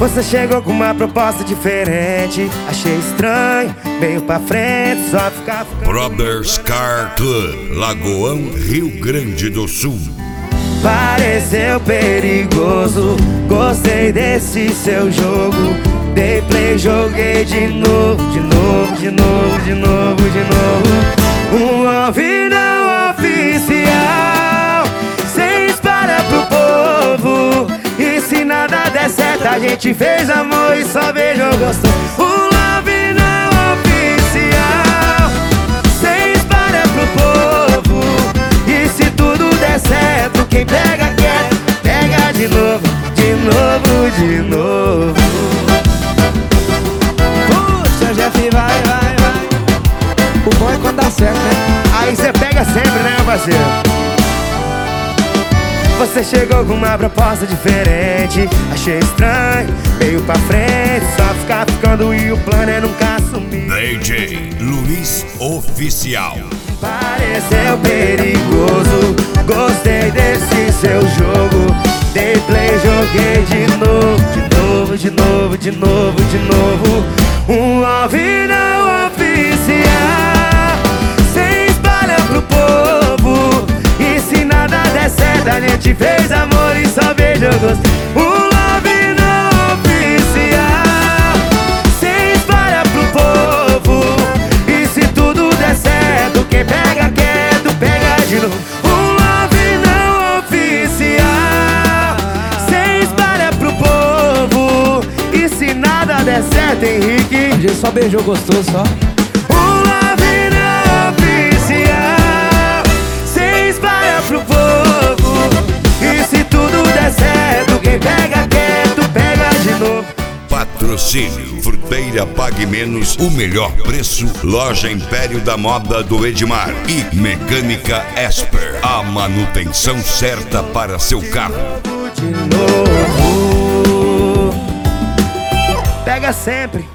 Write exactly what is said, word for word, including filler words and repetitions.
Você chegou com uma proposta diferente, achei estranho, meio pra frente, só ficar ficando. Brothers Car Club, Lagoão, Rio Grande do Sul. Pareceu perigoso, gostei desse seu jogo. Dei play, joguei de novo, de novo, de novo, de novo, de novo. Um off não oficial, sem espalhar pro povo. E se nada der certo, a gente fez amor e só beijou gostoso. Um love não oficial, sem espalhar pro povo. E se tudo der certo, quem pega quer, pega de novo, de novo, de novo. Puxa, Jeff, vai, vai, vai. O bom é quando dá certo, né? Aí você pega sempre, né, parceiro? Você chegou com uma proposta diferente, achei estranho, meio pra frente, só ficar ficando e o plano é nunca assumir. D J Luiz Oficial. Pareceu perigoso, gostei desse seu jogo. Dei play, joguei de novo, de novo, de novo, de novo, de novo. Um love não oficial, sem espalhar pro povo. E se nada der certo, a gente fez amor e só beijou gosto. Um love não oficial, sem espalhar pro povo. E se tudo der certo, quem pega quer, tu pega de novo. Um love não oficial, sem espalhar pro povo. E se nada der certo, Henrique, a gente só beijou gostoso só. Um love não oficial, sem espalhar pro povo. E se tudo der certo, quem pega quer, tu pega de novo. Patrocínio Fruteira Pague Menos, o melhor preço. Loja Império da Moda do Edmar e Mecânica Esper, a manutenção certa para seu carro. De novo, pega sempre.